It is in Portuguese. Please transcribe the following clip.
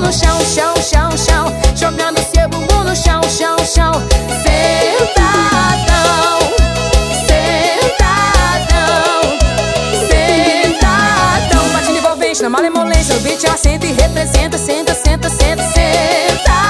no chão, chão, chão, chão, jogando seu bumbum no chão, chão, chão. Sentadão, sentadão, sentadão. Batida envolvente na malemolência, no beat ela senta e representa. Senta, senta, senta, senta.